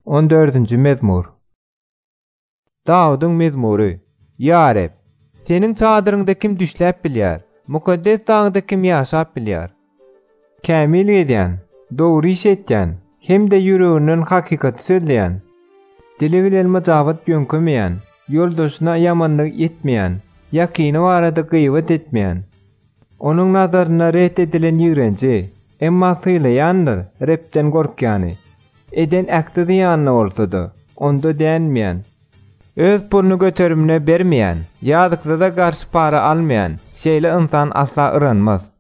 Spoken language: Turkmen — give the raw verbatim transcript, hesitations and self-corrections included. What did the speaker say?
on dördünji mezmur. Dawudyň mezmury. Ya Rab, seniň çadyryňda kim düşläp bilýär? Mukaddes dağda kim ýaşap bilýär? Kämil edýän, dogry iş etýän, hem-de ýüreginden hakykaty sözleýän. Dili bilen majawat ýönkemeýän, ýoldaşyna ýamanlyk etmeýän, ýakyny barada gıýbat etmeýän. Onuň nazaryna ret edilen ýigrenji, emma sylaýandyr, repden gorkýany. Eden äkdi ýanyna bolsady, onda dänmeýän. Öz puluny göterimine bermeýän, ýazykda da garşy para almaýan, şeýle insan asla ıranmaz.